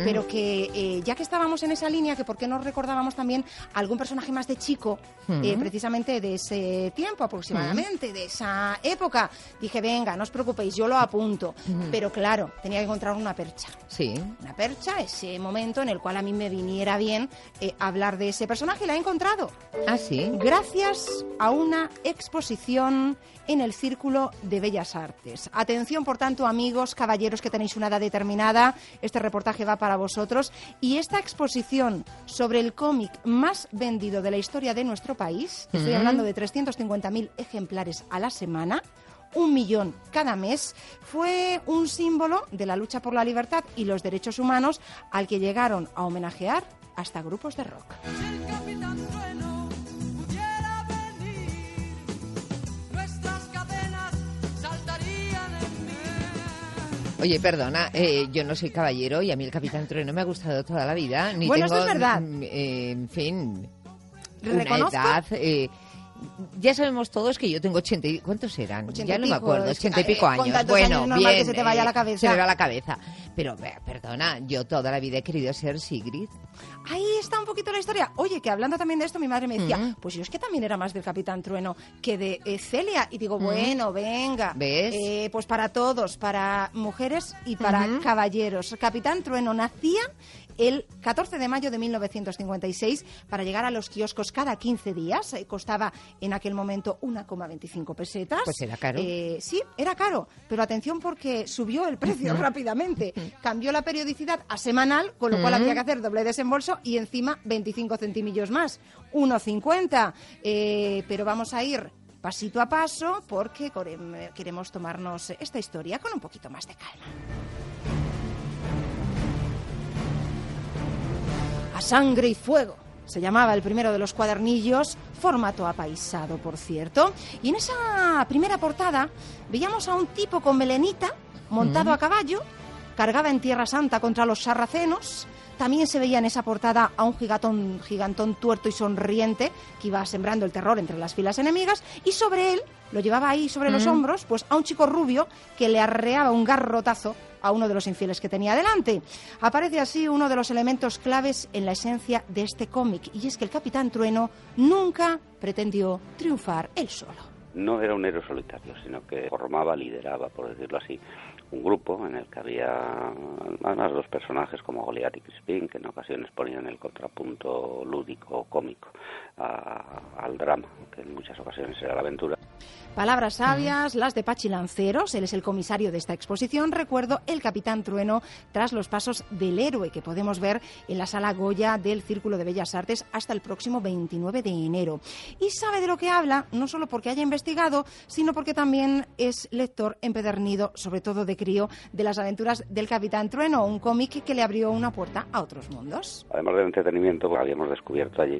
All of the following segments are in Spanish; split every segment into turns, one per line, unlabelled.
pero que ya que estábamos en esa línea, que por qué no recordábamos también algún personaje más de chico, precisamente de ese tiempo aproximadamente, de esa época. Dije, venga, no os preocupéis, yo lo apunto. Pero claro, tenía que encontrar una percha.
Sí.
Una percha, ese momento en el cual a mí me viniera bien hablar de ese personaje, y la he encontrado.
Ah, sí.
Gracias a una exposición en el Círculo de Bellas Artes. Atención, por tanto, amigos, caballeros que tenéis una edad determinada, este reportaje va para vosotros. Y esta exposición sobre el cómic más vendido de la historia de nuestro país, estoy hablando de 350.000 ejemplares a la semana, 1 millón cada mes, fue un símbolo de la lucha por la libertad y los derechos humanos al que llegaron a homenajear hasta grupos de rock.
Oye, perdona, yo no soy caballero y a mí el Capitán Trueno me ha gustado toda la vida. Ni
bueno,
tengo,
esto es verdad.
En fin,
¿Reconozco?
una edad... ya sabemos todos que yo tengo 80... ¿Cuántos eran?
80
ya no
y
me
pico,
acuerdo, 80 y pico años.
Con tantos
Bueno,
años es normal
bien,
que se te vaya a la cabeza.
Se me va a la cabeza. Pero, perdona, yo toda la vida he querido ser Sigrid.
Ahí está un poquito la historia. Oye, que hablando también de esto, mi madre me decía, pues yo es que también era más del Capitán Trueno que de Celia. Y digo, bueno, venga.
¿Ves?
Pues para todos, para mujeres y para caballeros. Capitán Trueno nacía el 14 de mayo de 1956 para llegar a los kioscos cada 15 días. Costaba en aquel momento 1,25 pesetas.
Pues era caro.
Sí, era caro, pero atención porque subió el precio rápidamente. Cambió la periodicidad a semanal, con lo cual había que hacer doble desembolso y encima 25 centimillos más, 1,50. Pero vamos a ir pasito a paso porque queremos tomarnos esta historia con un poquito más de calma. A sangre y fuego se llamaba el primero de los cuadernillos, formato apaisado, por cierto. Y en esa primera portada veíamos a un tipo con melenita, montado a caballo, cargaba en Tierra Santa contra los sarracenos. También se veía en esa portada a un gigantón tuerto y sonriente que iba sembrando el terror entre las filas enemigas, y sobre él, lo llevaba ahí sobre los hombros, pues a un chico rubio que le arreaba un garrotazo a uno de los infieles que tenía delante. Aparece así uno de los elementos claves en la esencia de este cómic, y es que el Capitán Trueno nunca pretendió triunfar él solo.
No era un héroe solitario, sino que lideraba, por decirlo así, un grupo en el que había además dos personajes como Goliat y Crispín, que en ocasiones ponían el contrapunto lúdico o cómico al drama, que en muchas ocasiones era la aventura.
Palabras sabias, las de Pachi Lanceros, él es el comisario de esta exposición. Recuerdo el Capitán Trueno tras los pasos del héroe, que podemos ver en la Sala Goya del Círculo de Bellas Artes hasta el próximo 29 de enero. Y sabe de lo que habla, no solo porque haya investigado, sino porque también es lector empedernido, sobre todo de crío, de las aventuras del Capitán Trueno, un cómic que le abrió una puerta a otros mundos.
Además del entretenimiento, pues, habíamos descubierto allí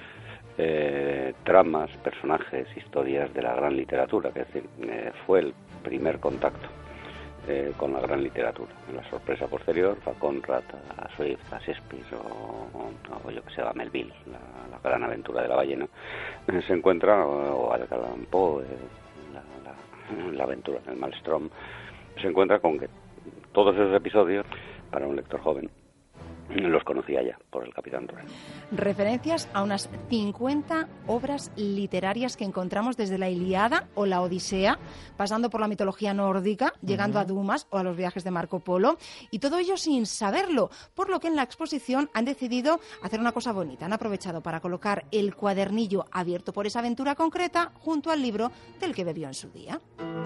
tramas, personajes, historias de la gran literatura, que es decir, fue el primer contacto con la gran literatura. La sorpresa posterior fue a Conrad, a Swift, a Shakespeare o yo que sé, a Melville, la gran aventura de la ballena, se encuentra, o a Edgar Allan Poe, la aventura del Maelstrom, se encuentra con que todos esos episodios, para un lector joven, los conocía ya por el Capitán Trueno.
Referencias a unas 50 obras literarias que encontramos desde la Ilíada o la Odisea, pasando por la mitología nórdica, llegando a Dumas o a los viajes de Marco Polo, y todo ello sin saberlo, por lo que en la exposición han decidido hacer una cosa bonita. Han aprovechado para colocar el cuadernillo abierto por esa aventura concreta junto al libro del que bebió en su día.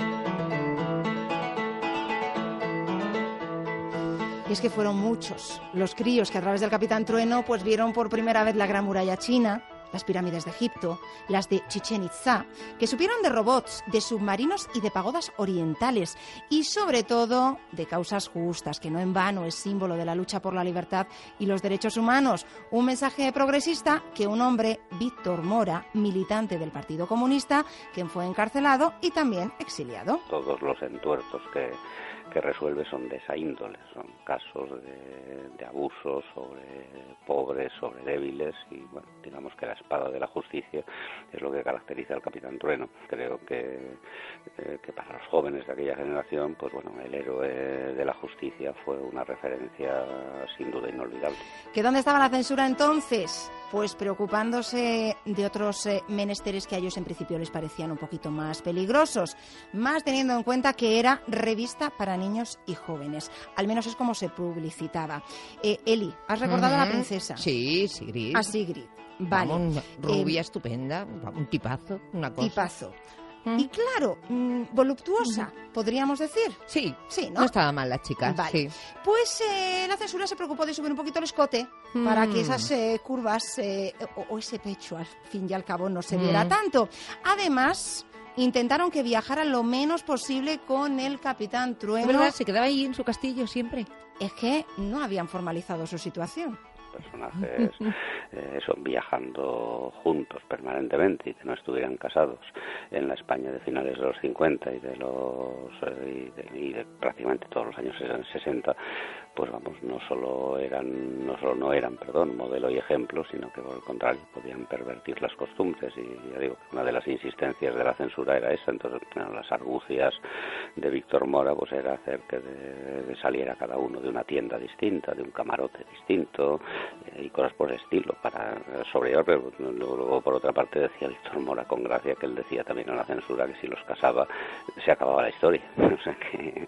Y es que fueron muchos los críos que a través del Capitán Trueno pues vieron por primera vez la Gran Muralla China, las pirámides de Egipto, las de Chichén Itzá, que supieron de robots, de submarinos y de pagodas orientales, y sobre todo de causas justas, que no en vano es símbolo de la lucha por la libertad y los derechos humanos. Un mensaje progresista que un hombre, Víctor Mora, militante del Partido Comunista, quien fue encarcelado y también exiliado.
Todos los entuertos que que resuelve son de esa índole, son casos de abusos sobre pobres, sobre débiles, y bueno, digamos que la espada de la justicia es lo que caracteriza al Capitán Trueno. Creo que para los jóvenes de aquella generación, pues bueno, el héroe de la justicia fue una referencia sin duda inolvidable.
¿Que dónde estaba la censura entonces? Pues preocupándose de otros menesteres que a ellos en principio les parecían un poquito más peligrosos, más teniendo en cuenta que era revista para niños y jóvenes. Al menos es como se publicitaba. Eli, ¿has recordado a la princesa?
Sí, Sigrid.
A Sigrid, vale.
Vamos, rubia estupenda, un tipazo, una cosa.
Tipazo. Y claro, voluptuosa, podríamos decir.
Sí,
sí, ¿no?
No estaba mal la chica,
vale.
sí.
Pues la censura se preocupó de subir un poquito el escote para que esas curvas o ese pecho, al fin y al cabo, no se viera tanto. Además, intentaron que viajara lo menos posible con el Capitán Trueno.
¿Es verdad? ¿Se quedaba ahí en su castillo siempre?
Es que no habían formalizado su situación.
Personajes viajando juntos permanentemente y que no estuvieran casados en la España de finales de los 50 y de prácticamente todos los años 60, pues vamos, no solo no eran modelo y ejemplo, sino que por el contrario podían pervertir las costumbres, y ya digo, una de las insistencias de la censura era esa. Entonces, bueno, las argucias de Víctor Mora pues era hacer que saliera cada uno de una tienda distinta, de un camarote distinto, y cosas por el estilo para sobrellevar. Pero luego por otra parte decía Víctor Mora con gracia que él decía también en la censura que si los casaba se acababa la historia. O sea que...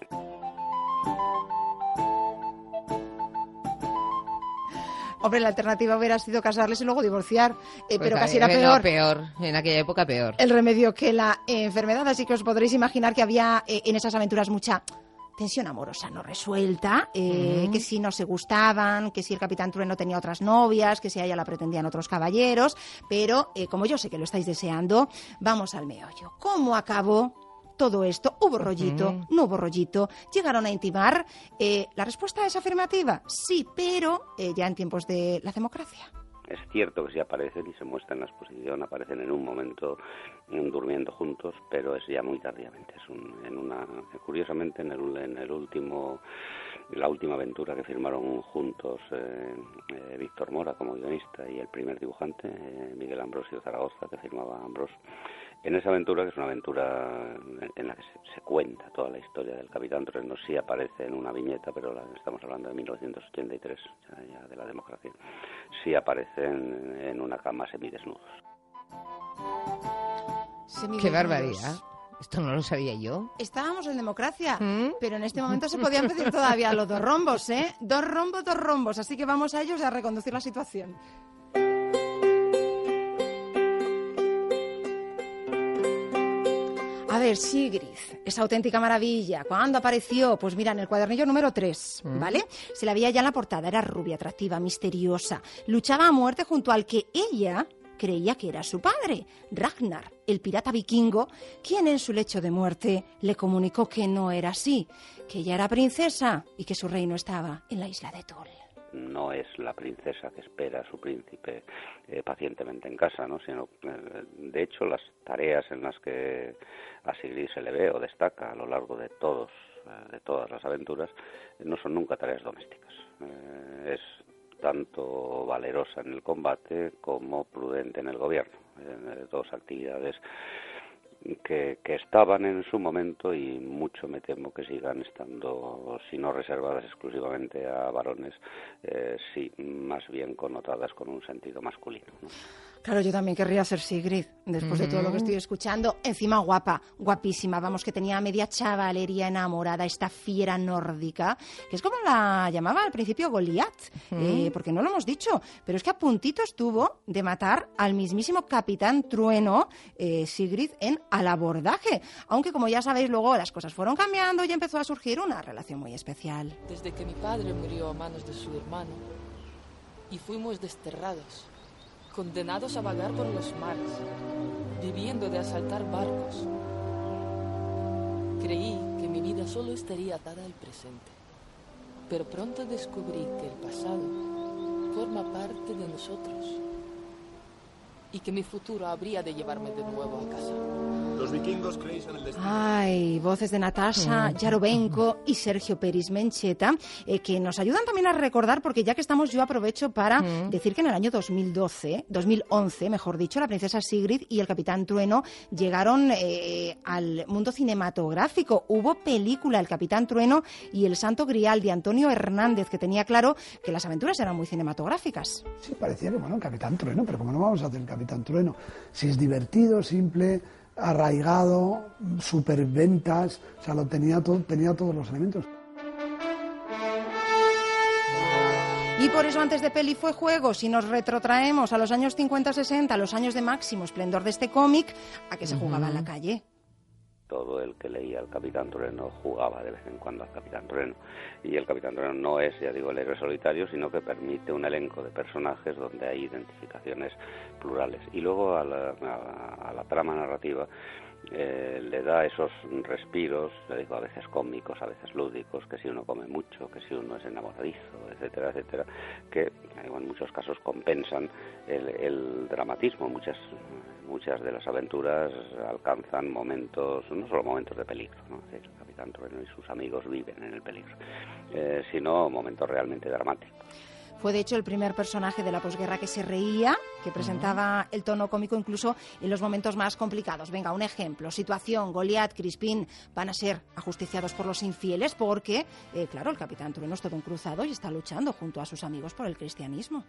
Hombre, la alternativa hubiera sido casarles y luego divorciar,
Pues
pero casi era peor.
No, peor, en aquella época peor.
El remedio que la enfermedad, así que os podréis imaginar que había en esas aventuras mucha tensión amorosa no resuelta, que si no se gustaban, que si el Capitán Trueno tenía otras novias, que si a ella la pretendían otros caballeros, pero como yo sé que lo estáis deseando, vamos al meollo. ¿Cómo acabó todo esto? ¿Hubo rollito? ¿No hubo rollito? ¿Llegaron a intimar? La respuesta es afirmativa, sí, pero ya en tiempos de la democracia.
Es cierto que sí aparecen y se muestran en la exposición, aparecen en un momento durmiendo juntos, pero es ya muy tardíamente. Curiosamente, en la última aventura que firmaron juntos Víctor Mora como guionista y el primer dibujante, Miguel Ambrosio Zaragoza, que firmaba Ambrosio. En esa aventura, que es una aventura en la que se cuenta toda la historia del Capitán Trueno, sí aparece en una viñeta, pero estamos hablando de 1983, ya de la democracia, sí aparecen en una cama semidesnudos.
¡Qué barbaridad! Esto no lo sabía yo.
Estábamos en democracia, pero en este momento se podían pedir todavía los 2 rombos, ¿eh? 2 rombos, así que vamos a ellos y a reconducir la situación. A ver, Sigrid, esa auténtica maravilla. ¿Cuándo apareció? Pues mira, en el cuadernillo número 3, ¿vale? Se la veía ya en la portada, era rubia, atractiva, misteriosa. Luchaba a muerte junto al que ella creía que era su padre, Ragnar, el pirata vikingo, quien en su lecho de muerte le comunicó que no era así, que ella era princesa y que su reino estaba en la isla de Tull.
No es la princesa que espera a su príncipe pacientemente en casa, ¿no? Sino, de hecho, las tareas en las que a Sigrid se le ve o destaca a lo largo de todas las aventuras no son nunca tareas domésticas. Es tanto valerosa en el combate como prudente en el gobierno. 2 actividades que estaban en su momento y mucho me temo que sigan estando, si no reservadas exclusivamente a varones, sí, más bien connotadas con un sentido masculino, ¿no?
Claro, yo también querría ser Sigrid, después de todo lo que estoy escuchando. Encima guapa, guapísima, vamos, que tenía media chavalería enamorada, esta fiera nórdica, que es como la llamaba al principio Goliat, porque no lo hemos dicho, pero es que a puntito estuvo de matar al mismísimo Capitán Trueno, Sigrid, en Al abordaje. Aunque, como ya sabéis, luego las cosas fueron cambiando y empezó a surgir una relación muy especial.
Desde que mi padre murió a manos de su hermano y fuimos desterrados, condenados a vagar por los mares, viviendo de asaltar barcos. Creí que mi vida solo estaría atada al presente, pero pronto descubrí que el pasado forma parte de nosotros y que mi futuro habría de llevarme de nuevo a casa.
Los vikingos creéis en el destino.
Ay, voces de Natasha Yarovenko y Sergio Peris Mencheta, que nos ayudan también a recordar, porque ya que estamos, yo aprovecho para decir que en el año 2011, mejor dicho, la princesa Sigrid y el Capitán Trueno llegaron al mundo cinematográfico. Hubo película, El Capitán Trueno y el Santo Grial, de Antonio Hernández, que tenía claro que las aventuras eran muy cinematográficas.
Sí, parecía que, bueno, el Capitán Trueno, pero ¿cómo no vamos a hacer el Capitán Trueno? Si es divertido, simple, arraigado, superventas, o sea, tenía todos los elementos.
Y por eso antes de peli fue juego. Si nos retrotraemos a los años 50-60, los años de máximo esplendor de este cómic, ¿a qué se jugaba en la calle?
Todo el que leía al Capitán Trueno jugaba de vez en cuando al Capitán Trueno. Y el Capitán Trueno no es, ya digo, el héroe solitario, sino que permite un elenco de personajes donde hay identificaciones plurales. Y luego a la trama narrativa le da esos respiros, le digo, a veces cómicos, a veces lúdicos, que si uno come mucho, que si uno es enamoradizo, etcétera, etcétera, que en muchos casos compensan el dramatismo. Muchas de las aventuras alcanzan momentos, no solo momentos de peligro, ¿no? El Capitán Trueno y sus amigos viven en el peligro, sino momentos realmente dramáticos.
Fue, de hecho, el primer personaje de la posguerra que se reía, que presentaba el tono cómico incluso en los momentos más complicados. Venga, un ejemplo. Situación, Goliat, Crispín van a ser ajusticiados por los infieles porque, claro, el Capitán Trueno es todo un cruzado y está luchando junto a sus amigos por el cristianismo.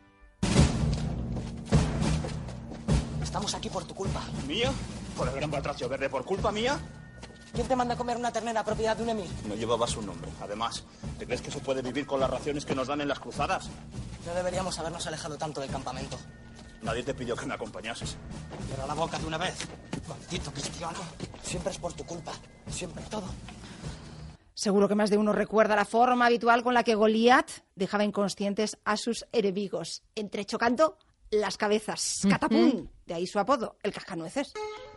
Estamos aquí por tu culpa.
¿Mía? ¿Por el gran batracio verde por culpa mía?
¿Quién te manda a comer una ternera propiedad de un emir?
No llevaba su nombre. Además, ¿te crees que se puede vivir con las raciones que nos dan en las cruzadas?
No deberíamos habernos alejado tanto del campamento.
Nadie te pidió que me acompañases.
Cierra la boca de una vez. Maldito cristiano. Siempre es por tu culpa. Siempre todo.
Seguro que más de uno recuerda la forma habitual con la que Goliat dejaba inconscientes a sus enemigos, entrechocando las cabezas. ¡Catapum! De ahí su apodo, el cascanueces.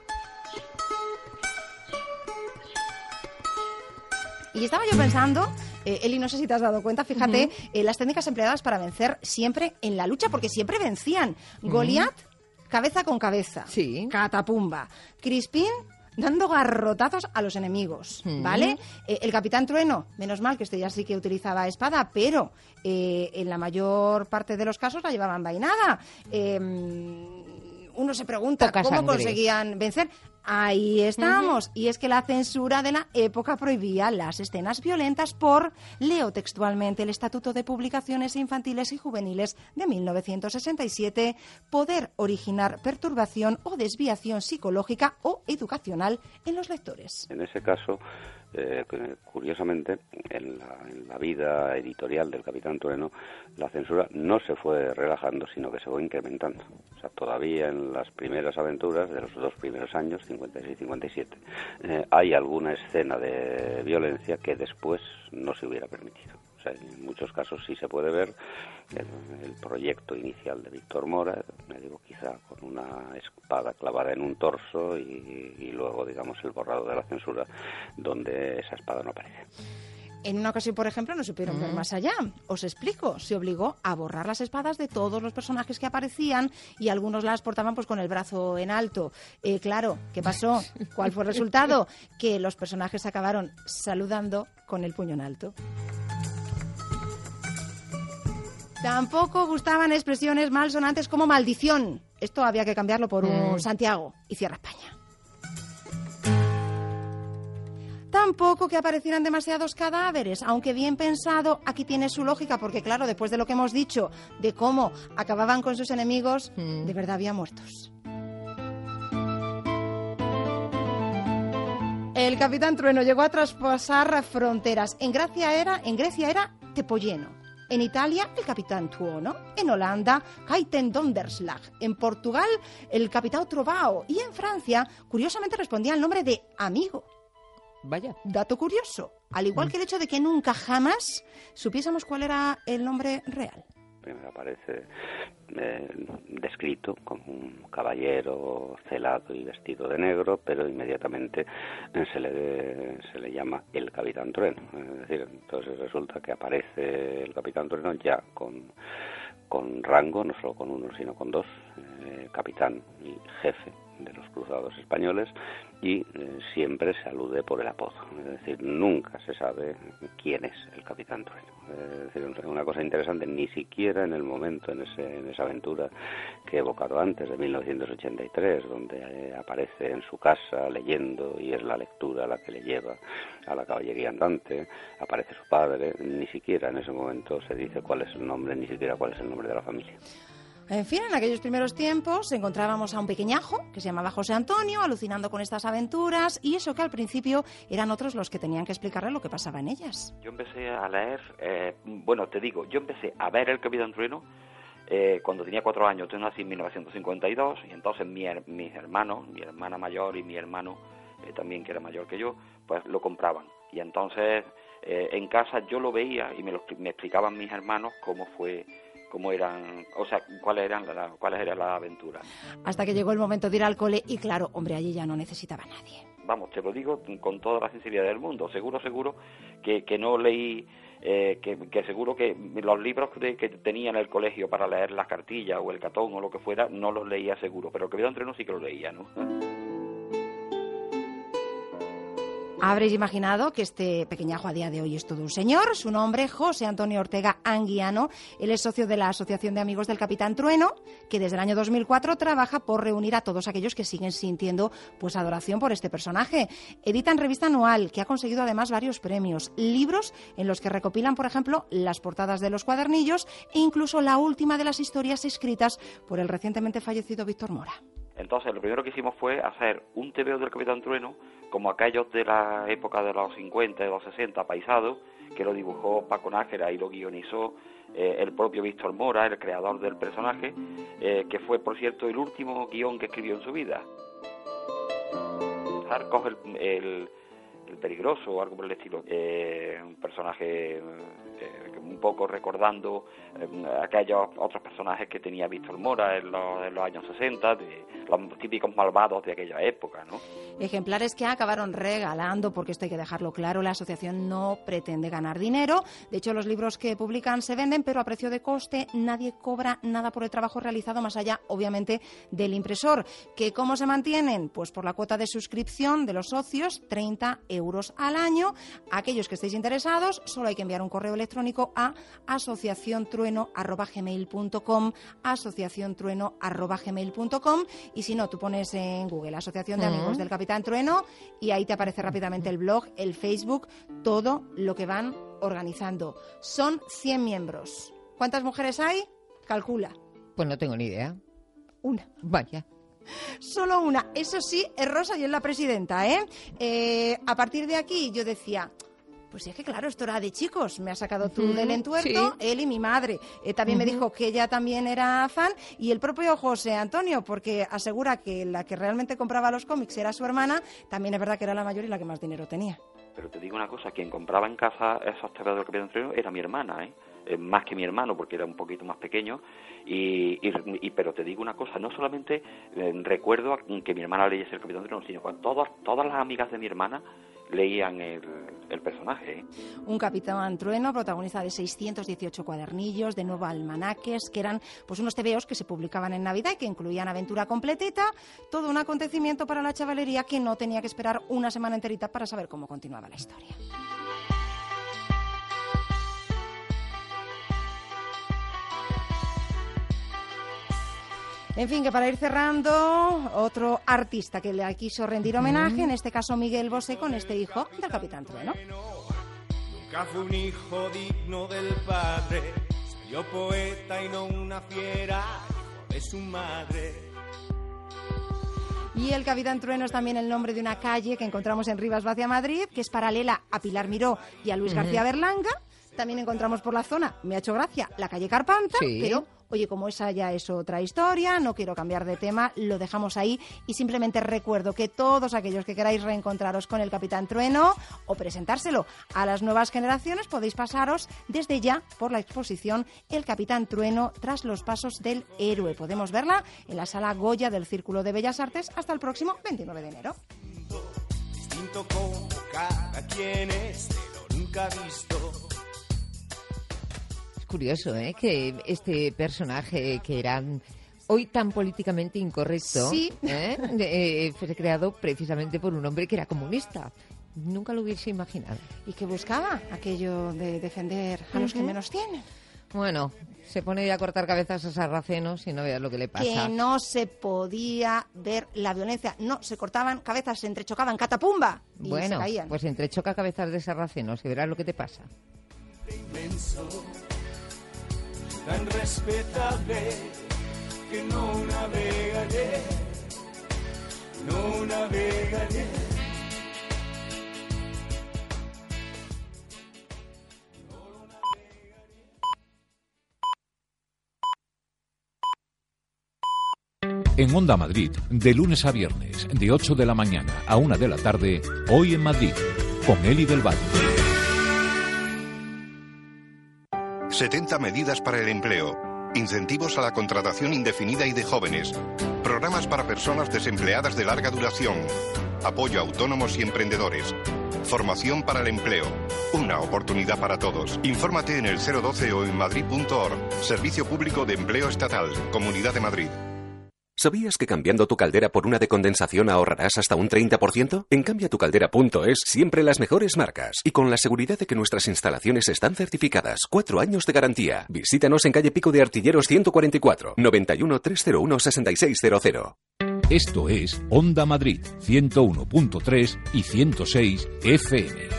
Y estaba yo pensando, Eli, no sé si te has dado cuenta, fíjate, las técnicas empleadas para vencer siempre en la lucha, porque siempre vencían. Goliat, cabeza con cabeza.
Sí.
Catapumba. Crispín, dando garrotazos a los enemigos, ¿vale? El Capitán Trueno, menos mal que este ya sí que utilizaba espada, pero en la mayor parte de los casos la llevaban vainada. Uno se pregunta,
Poca
¿cómo
sangre.
conseguían vencer? Ahí estamos. Y es que la censura de la época prohibía las escenas violentas por, leo textualmente, el Estatuto de Publicaciones Infantiles y Juveniles de 1967, poder originar perturbación o desviación psicológica o educacional en los lectores.
En ese caso, curiosamente, en la vida editorial del Capitán Trueno, la censura no se fue relajando, sino que se fue incrementando. O sea, todavía en las primeras aventuras de los dos primeros años, 56 y 57, hay alguna escena de violencia que después no se hubiera permitido. O sea, en muchos casos sí se puede ver el proyecto inicial de Víctor Mora, me digo, quizá con una espada clavada en un torso y luego, digamos, el borrado de la censura donde esa espada no aparece.
En una ocasión, por ejemplo, no supieron ver más allá. Os explico, se obligó a borrar las espadas de todos los personajes que aparecían y algunos las portaban pues con el brazo en alto. Claro, ¿qué pasó? ¿Cuál fue el resultado? Que los personajes acabaron saludando con el puño en alto. Tampoco gustaban expresiones malsonantes como maldición. Esto había que cambiarlo por un Santiago y cierra España. Tampoco que aparecieran demasiados cadáveres, aunque bien pensado, aquí tiene su lógica, porque claro, después de lo que hemos dicho, de cómo acababan con sus enemigos, de verdad había muertos. El Capitán Trueno llegó a traspasar fronteras. En Grecia era Tepolleno. En Italia, el Capitán Tuono. En Holanda, Kaiten Donderslag. En Portugal, el Capitán Trovao. Y en Francia, curiosamente respondía al nombre de Amigo.
Vaya.
Dato curioso, al igual que el hecho de que nunca jamás supiésemos cuál era el nombre real.
Primero aparece descrito como un caballero celado y vestido de negro, pero inmediatamente se le llama el Capitán Trueno. Es decir, entonces resulta que aparece el Capitán Trueno ya con rango, no solo con uno, sino con dos, capitán y jefe de los cruzados españoles, y siempre se alude por el apodo. Es decir, nunca se sabe quién es el Capitán Trueno. Es decir, una cosa interesante, ni siquiera en el momento, en esa aventura que he evocado antes, de 1983, donde aparece en su casa leyendo, y es la lectura la que le lleva a la caballería andante, aparece su padre, ni siquiera en ese momento se dice cuál es su nombre, ni siquiera cuál es el nombre de la familia.
En fin, en aquellos primeros tiempos encontrábamos a un pequeñajo que se llamaba José Antonio, alucinando con estas aventuras, y eso que al principio eran otros los que tenían que explicarle lo que pasaba en ellas.
Yo empecé a leer, yo empecé a ver el Capitán Trueno cuando tenía 4 años. Yo nací en 1952, y entonces mis hermanos, mi hermana mayor y mi hermano también, que era mayor que yo, pues lo compraban. Y entonces en casa yo lo veía y me explicaban mis hermanos cuáles eran las aventuras.
Hasta que llegó el momento de ir al cole y claro, hombre, allí ya no necesitaba a nadie.
Vamos, te lo digo con toda la sinceridad del mundo. Seguro que no leí, que seguro que los libros que tenía en el colegio para leer las cartillas o el catón o lo que fuera, no los leía seguro, pero el Capitán Trueno sí que lo leía, ¿no?
Habréis imaginado que este pequeñajo a día de hoy es todo un señor. Su nombre, José Antonio Ortega Anguiano. Él es socio de la Asociación de Amigos del Capitán Trueno, que desde el año 2004 trabaja por reunir a todos aquellos que siguen sintiendo pues adoración por este personaje. Editan revista anual, que ha conseguido además varios premios, libros en los que recopilan, por ejemplo, las portadas de los cuadernillos e incluso la última de las historias escritas por el recientemente fallecido Víctor Mora.
Entonces, lo primero que hicimos fue hacer un tebeo del Capitán Trueno, como aquellos de la época de los 50, de los 60, paisado, que lo dibujó Paco Nájera y lo guionizó el propio Víctor Mora, el creador del personaje, que fue, por cierto, el último guión que escribió en su vida. Coge el peligroso o algo por el estilo, un personaje un poco recordando aquellos otros personajes que tenía Víctor Mora en los años 60, de los típicos malvados de aquella época, ¿no?
Ejemplares que acabaron regalando, porque esto hay que dejarlo claro, la asociación no pretende ganar dinero. De hecho, los libros que publican se venden, pero a precio de coste. Nadie cobra nada por el trabajo realizado, más allá, obviamente, del impresor. ¿Que cómo se mantienen? Pues por la cuota de suscripción de los socios, 30 euros al año. Aquellos que estéis interesados, solo hay que enviar un correo electrónico a asociaciontrueno@gmail.com, asociaciontrueno@gmail.com, y si no, tú pones en Google Asociación de Amigos del Capitán Trueno y ahí te aparece rápidamente el blog, el Facebook, todo lo que van organizando. Son 100 miembros. ¿Cuántas mujeres hay? Calcula.
Pues no tengo ni idea.
Una.
Vaya.
Solo una. Eso sí, es Rosa y es la presidenta, a partir de aquí yo decía... Pues sí, es que claro, esto era de chicos. Me ha sacado tú del entuerto, sí. Él y mi madre. También me dijo que ella también era fan, y el propio José Antonio, porque asegura que la que realmente compraba los cómics era su hermana. También es verdad que era la mayor y la que más dinero tenía.
Pero te digo una cosa, quien compraba en casa esos tebeos del Capitán Trueno era mi hermana, más que mi hermano, porque era un poquito más pequeño, pero te digo una cosa, no solamente recuerdo que mi hermana leyese el Capitán Trueno, sino que todas las amigas de mi hermana leían el personaje.
Un Capitán Trueno, protagonista de 618 cuadernillos, de 9 almanaques, que eran pues unos tebeos que se publicaban en Navidad y que incluían aventura completita, todo un acontecimiento para la chavalería que no tenía que esperar una semana enterita para saber cómo continuaba la historia. En fin, que para ir cerrando, otro artista que le quiso rendir homenaje, en este caso Miguel Bosé, con este hijo del Capitán Trueno.
Nunca fue un hijo digno del padre, salió poeta y no una fiera, hijo de su madre.
Y el Capitán Trueno es también el nombre de una calle que encontramos en Rivas Vacia, Madrid, que es paralela a Pilar Miró y a Luis García Berlanga. También encontramos por la zona, me ha hecho gracia, la calle Carpanta, sí. Pero... Oye, como esa ya es otra historia, no quiero cambiar de tema, lo dejamos ahí y simplemente recuerdo que todos aquellos que queráis reencontraros con el Capitán Trueno o presentárselo a las nuevas generaciones, podéis pasaros desde ya por la exposición El Capitán Trueno tras los pasos del héroe. Podemos verla en la Sala Goya del Círculo de Bellas Artes hasta el próximo 29 de enero.
Distinto como cada quien es, pero nunca visto.
Curioso, que este personaje que eran hoy tan políticamente incorrecto,
Sí.
fue creado precisamente por un hombre que era comunista. Nunca lo hubiese imaginado.
¿Y qué buscaba? Aquello de defender a los que menos tienen.
Bueno, se pone ya a cortar cabezas a sarracenos y no veas lo que le pasa.
Que no se podía ver la violencia. No, se cortaban cabezas, se entrechocaban, catapumba. Y
Bueno,
se caían.
pues entrechoca cabezas de sarracenos y verás lo que te pasa.
Inmenso, tan respetable, que no navegaré, no navegaré.
En Onda Madrid, de lunes a viernes, de 8 de la mañana a 1 de la tarde, Hoy en Madrid, con Eli del Valle.
70 medidas para el empleo, incentivos a la contratación indefinida y de jóvenes, programas para personas desempleadas de larga duración, apoyo a autónomos y emprendedores, formación para el empleo, una oportunidad para todos. Infórmate en el 012 o en madrid.org, Servicio Público de Empleo Estatal, Comunidad de Madrid.
¿Sabías que cambiando tu caldera por una de condensación ahorrarás hasta un 30%? En cambiatucaldera.es siempre las mejores marcas y con la seguridad de que nuestras instalaciones están certificadas. 4 años de garantía. Visítanos en calle Pico de Artilleros 144, 91 301 6600.
Esto es Onda Madrid, 101.3 y 106 FM.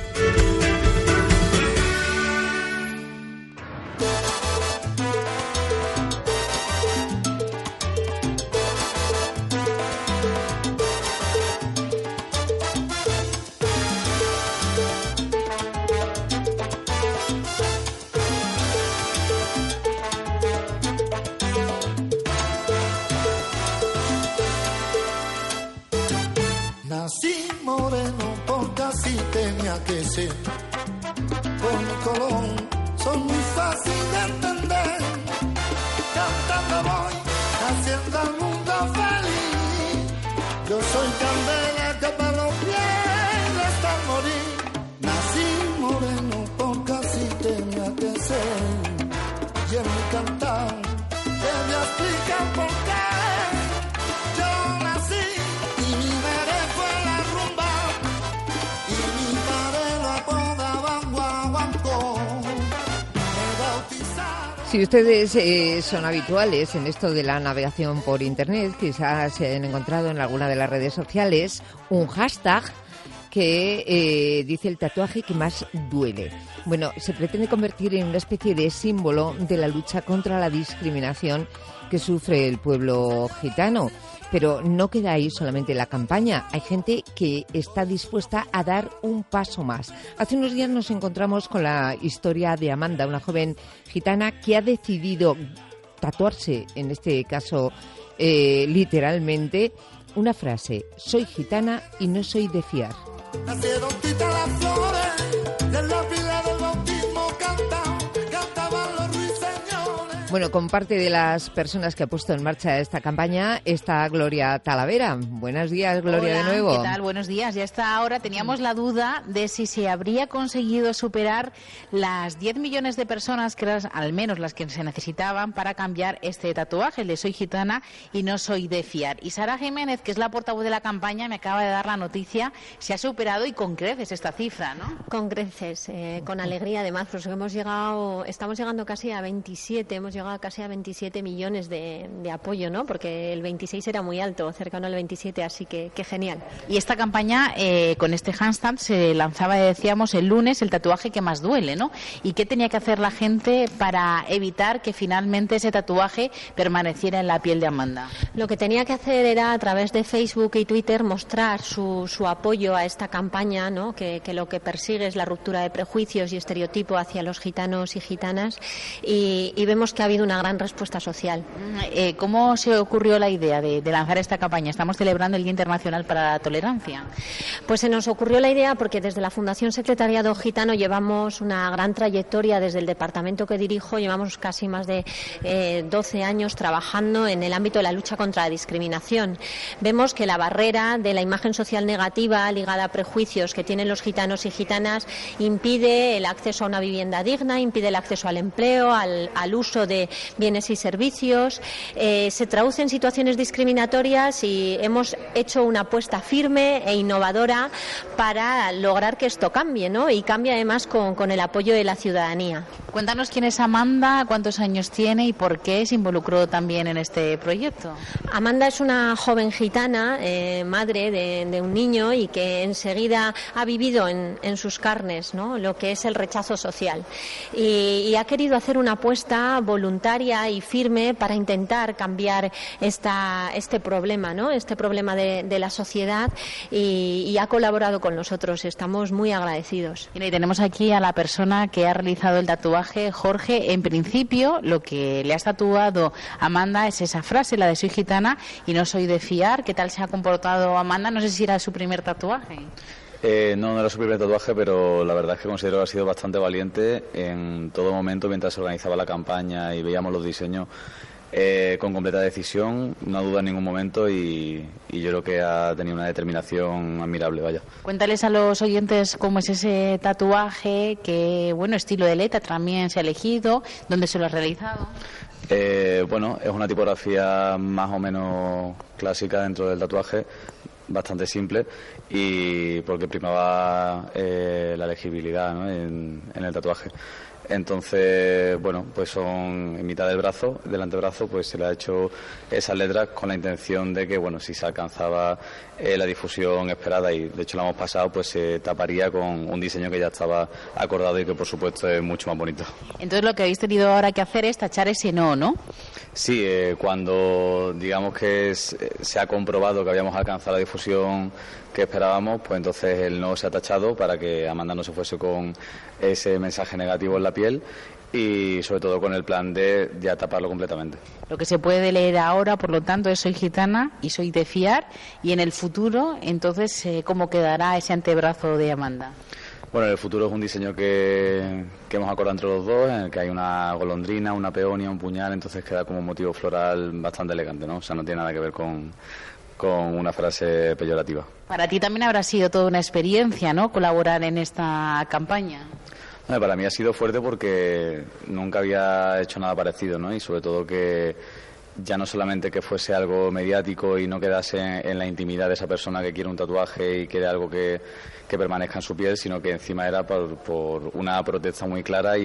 Nací moreno porque así tenía que ser. Con mi color son muy fácil de entender. Cantando voy haciendo al mundo feliz. Yo soy candela que para los pies hasta morir. Nací moreno porque así tenía que ser. Y en mi cantar te voy a explicar por qué. Yo nací y mi madre fue la rumba y mi padre lo apodaban guaguancó. Me bautizaron.
Si ustedes son habituales en esto de la navegación por Internet, quizás se hayan encontrado en alguna de las redes sociales un hashtag que dice el tatuaje que más duele. Bueno, se pretende convertir en una especie de símbolo de la lucha contra la discriminación que sufre el pueblo gitano. Pero no queda ahí solamente la campaña. Hay gente que está dispuesta a dar un paso más. Hace unos días nos encontramos con la historia de Amanda, una joven gitana que ha decidido tatuarse, en este caso literalmente, una frase: soy gitana y no soy de fiar.
Nacieron titas las flores, de la pila del bautismo cantaban los ruiseñores.
Bueno, con parte de las personas que ha puesto en marcha esta campaña está Gloria Talavera. Buenos días, Gloria.
Hola,
de nuevo.
¿qué tal? Buenos días. Ya hasta ahora teníamos la duda de si se habría conseguido superar las 10 millones de personas, que eran al menos las que se necesitaban para cambiar este tatuaje, el de soy gitana y no soy de fiar. Y Sara Jiménez, que es la portavoz de la campaña, me acaba de dar la noticia. Se ha superado y con creces esta cifra, ¿no?
Con creces, con alegría además, pues estamos llegando casi a 27, hemos llegado casi a 27 millones de apoyo, ¿no? Porque el 26 era muy alto, cercano al 27, así que genial.
Y esta campaña, con este hashtag, se lanzaba, decíamos, el lunes, el tatuaje que más duele, ¿no? ¿Y qué tenía que hacer la gente para evitar que finalmente ese tatuaje permaneciera en la piel de Amanda?
Lo que tenía que hacer era, a través de Facebook y Twitter, mostrar su apoyo a esta campaña, ¿no? Que lo que persigue es la ruptura de prejuicios y estereotipos hacia los gitanos y gitanas, y vemos que ha habido una gran respuesta social.
¿Cómo se ocurrió la idea de lanzar esta campaña? Estamos celebrando el Día Internacional para la Tolerancia.
Pues se nos ocurrió la idea porque desde la Fundación Secretariado Gitano llevamos una gran trayectoria. Desde el departamento que dirijo llevamos casi más de 12 años trabajando en el ámbito de la lucha contra la discriminación. Vemos que la barrera de la imagen social negativa ligada a prejuicios que tienen los gitanos y gitanas impide el acceso a una vivienda digna, impide el acceso al empleo, al uso de de bienes y servicios, se traduce en situaciones discriminatorias y hemos hecho una apuesta firme e innovadora para lograr que esto cambie, ¿no? Y cambie además con el apoyo de la ciudadanía.
Cuéntanos quién es Amanda, cuántos años tiene y por qué se involucró también en este proyecto.
Amanda es una joven gitana, madre de un niño y que enseguida ha vivido en sus carnes, ¿no?, lo que es el rechazo social y ha querido hacer una apuesta voluntaria y firme para intentar cambiar este problema, ¿no?, este problema de la sociedad y ha colaborado con nosotros. Estamos muy agradecidos.
Y tenemos aquí a la persona que ha realizado el tatuaje, Jorge. En principio, lo que le has tatuado a Amanda es esa frase, la de soy gitana y no soy de fiar. ¿Qué tal se ha comportado Amanda? No sé si era su primer tatuaje.
No era su primer tatuaje, pero la verdad es que considero que ha sido bastante valiente en todo momento mientras se organizaba la campaña y veíamos los diseños. Con completa decisión, no duda en ningún momento y yo creo que ha tenido una determinación admirable, vaya.
Cuéntales a los oyentes cómo es ese tatuaje, qué estilo de letra también se ha elegido, dónde se lo ha realizado.
Es una tipografía más o menos clásica dentro del tatuaje, bastante simple y porque primaba la legibilidad, ¿no?, en el tatuaje. Entonces, pues son en mitad del brazo, del antebrazo, pues se le ha hecho esas letras con la intención de que, si se alcanzaba la difusión esperada y de hecho la hemos pasado, pues se taparía con un diseño que ya estaba acordado y que por supuesto es mucho más bonito.
Entonces lo que habéis tenido ahora que hacer es tachar ese no, ¿no?
Sí, cuando digamos que se ha comprobado que habíamos alcanzado la difusión que esperábamos, pues entonces el no se ha tachado para que Amanda no se fuese con ese mensaje negativo en la piel y sobre todo con el plan de ya taparlo completamente.
Lo que se puede leer ahora, por lo tanto, es soy gitana y soy de fiar, y en el futuro, entonces, ¿cómo quedará ese antebrazo de Amanda?
Bueno, en el futuro es un diseño que hemos acordado entre los dos, en el que hay una golondrina, una peonia, un puñal, entonces queda como un motivo floral bastante elegante, ¿no? O sea, no tiene nada que ver con una frase peyorativa.
Para ti también habrá sido toda una experiencia, ¿no?, colaborar en esta campaña.
Para mí ha sido fuerte porque nunca había hecho nada parecido, ¿no? Y sobre todo que ya no solamente que fuese algo mediático y no quedase en la intimidad de esa persona que quiere un tatuaje y quiere algo que permanezca en su piel, sino que encima era por una protesta muy clara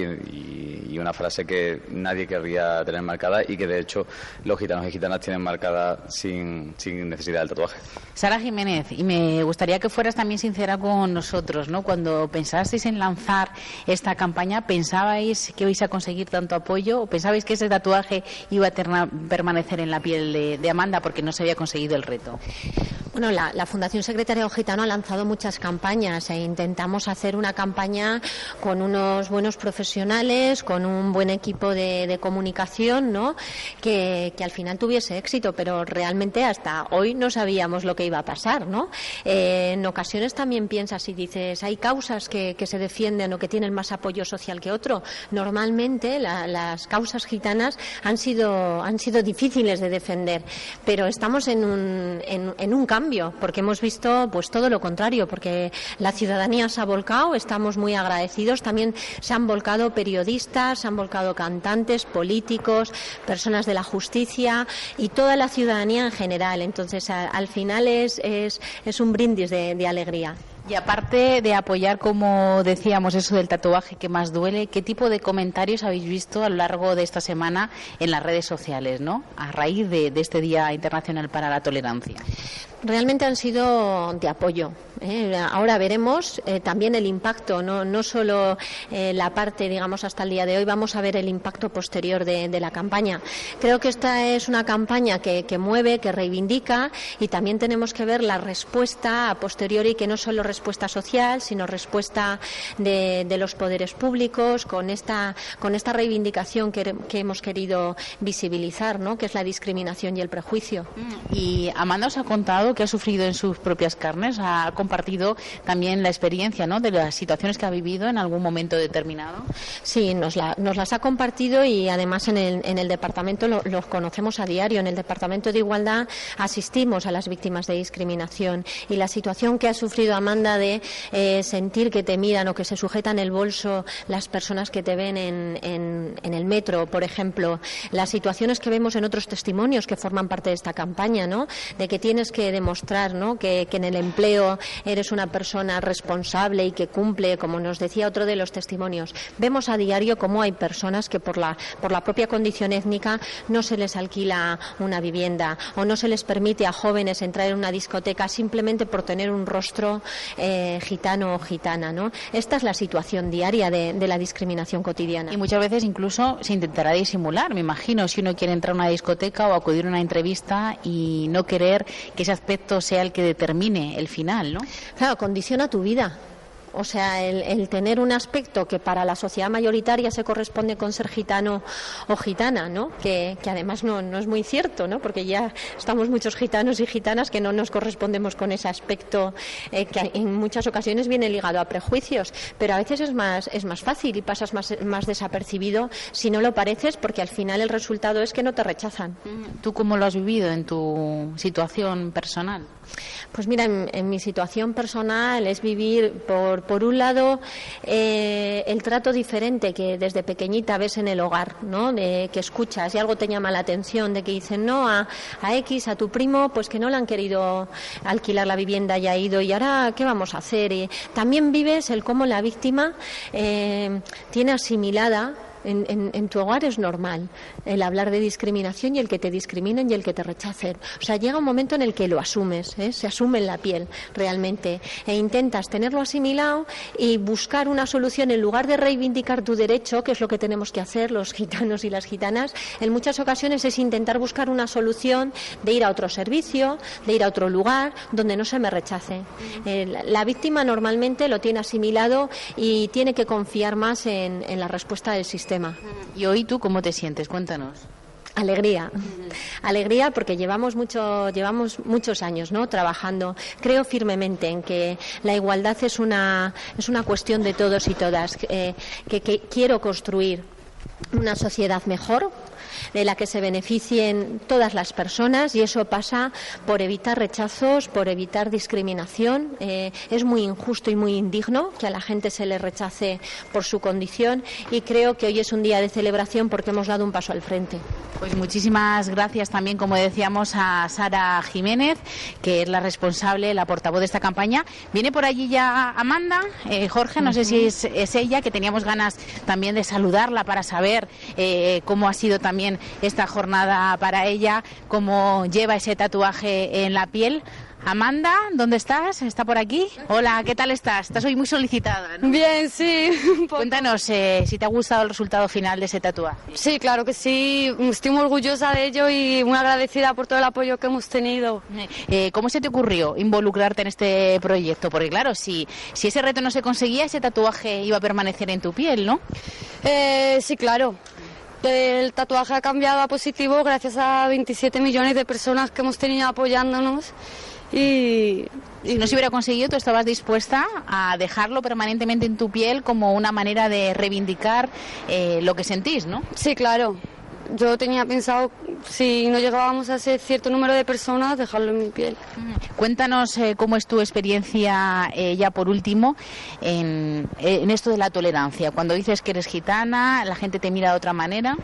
y una frase que nadie querría tener marcada y que de hecho los gitanos y gitanas tienen marcada sin necesidad del tatuaje.
Sara Jiménez, y me gustaría que fueras también sincera con nosotros, ¿no? Cuando pensasteis en lanzar esta campaña, ¿pensabais que ibais a conseguir tanto apoyo o pensabais que ese tatuaje iba a permanecer en la piel de Amanda porque no se había conseguido el reto?
Bueno, la Fundación Secretariado Gitano ha lanzado muchas campañas e intentamos hacer una campaña con unos buenos profesionales, con un buen equipo de comunicación, ¿no?, que al final tuviese éxito, pero realmente hasta hoy no sabíamos lo que iba a pasar, ¿no? En ocasiones también piensas y dices, hay causas que se defienden o que tienen más apoyo social que otro. Normalmente las causas gitanas han sido difíciles de defender, pero estamos en un cambio, porque hemos visto pues todo lo contrario, porque la ciudadanía se ha volcado, estamos muy agradecidos, también se han volcado periodistas, se han volcado cantantes, políticos, personas de la justicia y toda la ciudadanía en general. Entonces al final es un brindis de alegría.
Y aparte de apoyar, como decíamos, eso del tatuaje que más duele, ¿qué tipo de comentarios habéis visto a lo largo de esta semana en las redes sociales, ¿no?, a raíz de este Día Internacional para la Tolerancia?
Realmente han sido de apoyo. Ahora veremos también el impacto, no solo la parte, digamos, hasta el día de hoy, vamos a ver el impacto posterior de la campaña. Creo que esta es una campaña que mueve, que reivindica, y también tenemos que ver la respuesta a posteriori, que no solo respuesta social, sino respuesta de los poderes públicos con esta reivindicación que hemos querido visibilizar, ¿no?, que es la discriminación y el prejuicio.
Y Amanda os ha contado algo que ha sufrido en sus propias carnes, ha compartido también la experiencia, ¿no?, de las situaciones que ha vivido en algún momento determinado.
Sí, nos las ha compartido y además en el departamento los conocemos a diario. En el Departamento de Igualdad asistimos a las víctimas de discriminación y la situación que ha sufrido Amanda de sentir que te miran o que se sujetan el bolso las personas que te ven en el metro, por ejemplo, las situaciones que vemos en otros testimonios que forman parte de esta campaña, ¿no?, de que tienes que demostrar, ¿no?, que en el empleo eres una persona responsable y que cumple, como nos decía otro de los testimonios. Vemos a diario cómo hay personas que por la propia condición étnica no se les alquila una vivienda o no se les permite a jóvenes entrar en una discoteca simplemente por tener un rostro gitano o gitana, ¿no? Esta es la situación diaria de la discriminación cotidiana.
Y muchas veces incluso se intentará disimular, me imagino, si uno quiere entrar a una discoteca o acudir a una entrevista y no querer que ese aspecto sea el que determine el final, ¿no?
Claro, condiciona tu vida. O sea, el tener un aspecto que para la sociedad mayoritaria se corresponde con ser gitano o gitana, ¿no? Que además no es muy cierto, ¿no? Porque ya estamos muchos gitanos y gitanas que no nos correspondemos con ese aspecto que en muchas ocasiones viene ligado a prejuicios, pero a veces es más fácil y pasas más desapercibido si no lo pareces, porque al final el resultado es que no te rechazan.
¿Tú cómo lo has vivido en tu situación personal?
Pues mira, en mi situación personal es vivir por un lado el trato diferente que desde pequeñita ves en el hogar, ¿no? De que escuchas y algo te llama la atención, de que dicen no a X, a tu primo, pues que no le han querido alquilar la vivienda y ha ido, y ahora ¿qué vamos a hacer? Y también vives el cómo la víctima tiene asimilada. En tu hogar es normal el hablar de discriminación y el que te discriminen y el que te rechacen. O sea, llega un momento en el que lo asumes, se asume en la piel realmente, e intentas tenerlo asimilado y buscar una solución en lugar de reivindicar tu derecho, que es lo que tenemos que hacer los gitanos y las gitanas. En muchas ocasiones es intentar buscar una solución de ir a otro servicio, de ir a otro lugar donde no se me rechace. La víctima normalmente lo tiene asimilado y tiene que confiar más en la respuesta del sistema.
¿Y hoy tú cómo te sientes? Cuéntanos.
Alegría porque llevamos muchos años, ¿no?, trabajando. Creo firmemente en que la igualdad es una cuestión de todos y todas, que quiero construir una sociedad mejor, de la que se beneficien todas las personas, y eso pasa por evitar rechazos, por evitar discriminación. Es muy injusto y muy indigno que a la gente se le rechace por su condición, y creo que hoy es un día de celebración porque hemos dado un paso al frente.
Pues muchísimas gracias también, como decíamos, a Sara Jiménez, que es la responsable, la portavoz de esta campaña. Viene por allí ya Amanda, Jorge, no sé si es ella, que teníamos ganas también de saludarla para saber cómo ha sido también esta jornada para ella, cómo lleva ese tatuaje en la piel. Amanda, ¿dónde estás? ¿Está por aquí? Hola, ¿qué tal estás? Estás hoy muy solicitada, ¿no?
Bien, sí.
Cuéntanos si te ha gustado el resultado final de ese tatuaje.
Sí, claro que sí. Estoy muy orgullosa de ello y muy agradecida por todo el apoyo que hemos tenido.
¿Cómo se te ocurrió involucrarte en este proyecto? Porque claro, si ese reto no se conseguía, ese tatuaje iba a permanecer en tu piel, ¿no?
Sí, claro. El tatuaje ha cambiado a positivo gracias a 27 millones de personas que hemos tenido apoyándonos. Y
si no se hubiera conseguido, ¿tú estabas dispuesta a dejarlo permanentemente en tu piel como una manera de reivindicar lo que sentís, no?
Sí, claro. Yo tenía pensado, si no llegábamos a ese cierto número de personas, dejarlo en mi piel.
Cuéntanos cómo es tu experiencia, ya por último, en esto de la tolerancia. Cuando dices que eres gitana, la gente te mira de otra manera.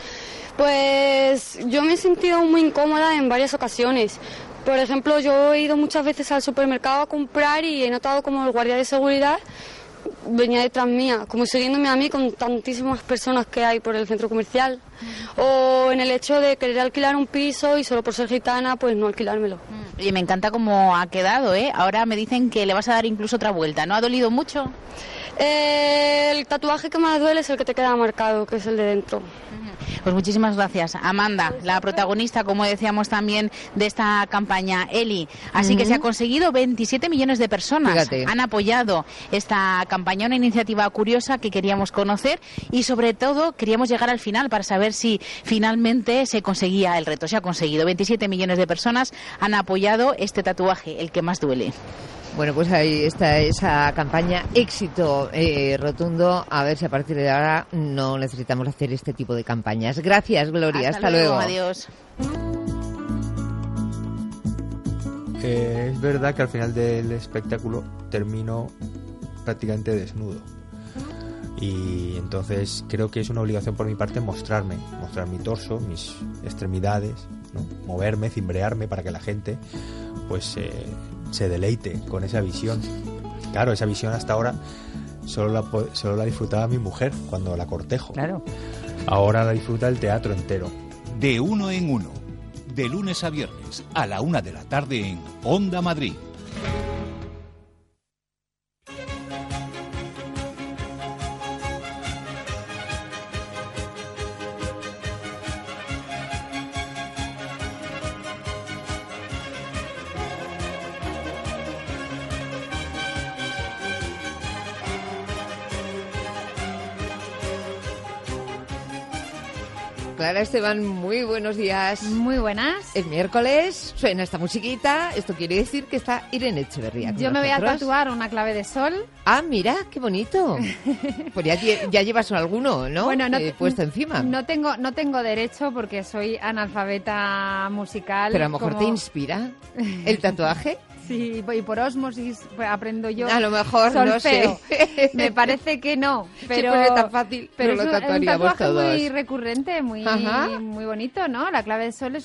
Pues yo me he sentido muy incómoda en varias ocasiones. Por ejemplo, yo he ido muchas veces al supermercado a comprar y he notado como el guardia de seguridad venía detrás mía, como siguiéndome a mí con tantísimas personas que hay por el centro comercial. O en el hecho de querer alquilar un piso y solo por ser gitana, pues no alquilármelo.
Oye, me encanta cómo ha quedado, ¿eh? Ahora me dicen que le vas a dar incluso otra vuelta, ¿no? ¿Ha dolido mucho?
El tatuaje que más duele es el que te queda marcado, que es el de dentro.
Pues muchísimas gracias, Amanda, la protagonista, como decíamos también, de esta campaña, Eli. Así que se ha conseguido 27 millones de personas.
Fíjate.
Han apoyado esta campaña, una iniciativa curiosa que queríamos conocer y sobre todo queríamos llegar al final para saber si finalmente se conseguía el reto. Se ha conseguido. 27 millones de personas han apoyado este tatuaje, el que más duele.
Bueno, pues ahí está esa campaña, éxito rotundo. A ver si a partir de ahora no necesitamos hacer este tipo de campañas. Gracias, Gloria. Hasta luego.
Adiós.
Es verdad que al final del espectáculo termino prácticamente desnudo. Y entonces creo que es una obligación por mi parte mostrar mi torso, mis extremidades, ¿no? Moverme, cimbrearme para que la gente pues se deleite con esa visión. Claro, esa visión hasta ahora solo la disfrutaba mi mujer cuando la cortejo.
Claro.
Ahora la disfruta el teatro entero.
De uno en uno, de lunes a viernes a la 1 de la tarde en Onda Madrid.
Clara Esteban, muy buenos días.
Muy buenas.
Es miércoles, suena esta musiquita, esto quiere decir que está Irene Echeverría.
Yo me voy a tatuar una clave de sol.
Ah, mira, qué bonito. Pues ya llevas alguno, ¿no?
Bueno,
puesto encima.
No tengo derecho porque soy analfabeta musical.
Pero a lo mejor te inspira el tatuaje.
Sí, y por osmosis aprendo yo.
A lo mejor, solfeo.
No sé. Me parece que no, pero
sí, pues es tan fácil,
pero
lo
es un
tatuaríamos
tatuaje
todos.
muy recurrente, muy bonito, ¿no? La clave de sol es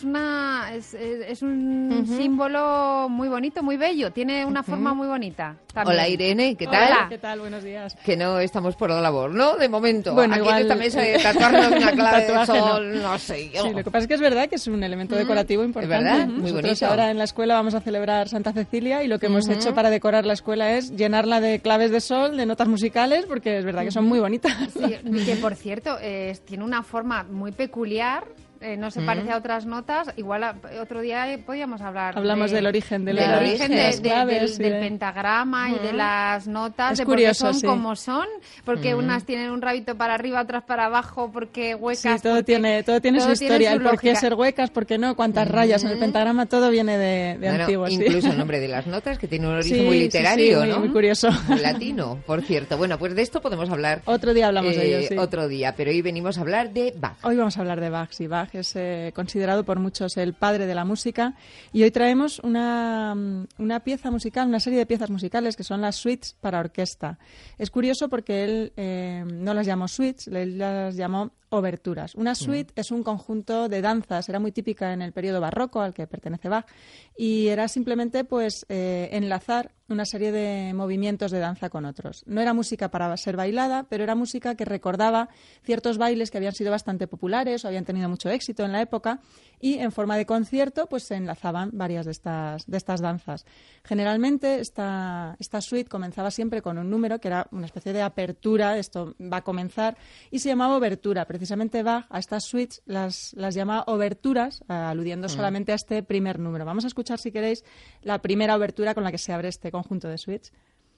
un símbolo muy bonito, muy bello, tiene una forma muy bonita. También.
Hola Irene, ¿qué tal?
Hola.
¿Qué tal? Buenos días.
Que no estamos por la labor, ¿no? De momento.
Bueno,
aquí
igual
también se tatuarnos una clave de sol,
no
sé yo.
Sí, lo que pasa es que es verdad que es un elemento decorativo importante.
Es verdad, muy
Nosotros
bonito.
ahora en la escuela vamos a celebrar Santa Cecilia y lo que hemos hecho para decorar la escuela es llenarla de claves de sol, de notas musicales, porque es verdad que son muy bonitas.
Sí, que por cierto, tiene una forma muy peculiar. No se parece a otras notas. Igual otro día podíamos hablar.
Hablamos del origen de
las
claves,
del pentagrama y de las notas,
es
de
curioso,
por qué son
sí.
como son, porque unas tienen un rabito para arriba, otras para abajo, porque huecas.
Sí, todo tiene su historia, el por qué
lógica.
ser huecas, por qué no, cuántas rayas en el pentagrama, todo viene de
Bueno,
antiguo.
incluso
sí.
el nombre de las notas, que tiene un origen
Sí,
muy
sí,
literario,
sí,
¿no?
muy curioso.
Muy latino, por cierto. Bueno, pues de esto podemos hablar.
Otro día hablamos de ello, sí.
Otro día, pero hoy venimos a hablar de Bach.
Hoy vamos a hablar de Bach, sí. Bach es considerado por muchos el padre de la música y hoy traemos una pieza musical, una serie de piezas musicales que son las suites para orquesta. Es curioso porque él no las llamó suites, él las llamó oberturas. Una suite es un conjunto de danzas, era muy típica en el periodo barroco al que pertenece Bach y era simplemente pues enlazar una serie de movimientos de danza con otros. No era música para ser bailada, pero era música que recordaba ciertos bailes que habían sido bastante populares o habían tenido mucho éxito en la época y en forma de concierto pues se enlazaban varias de estas danzas. Generalmente esta suite comenzaba siempre con un número que era una especie de apertura, esto va a comenzar, y se llamaba obertura. Precisamente Bach a estas suites las llama oberturas, aludiendo solamente a este primer número. Vamos a escuchar, si queréis, la primera obertura con la que se abre este conjunto de suites.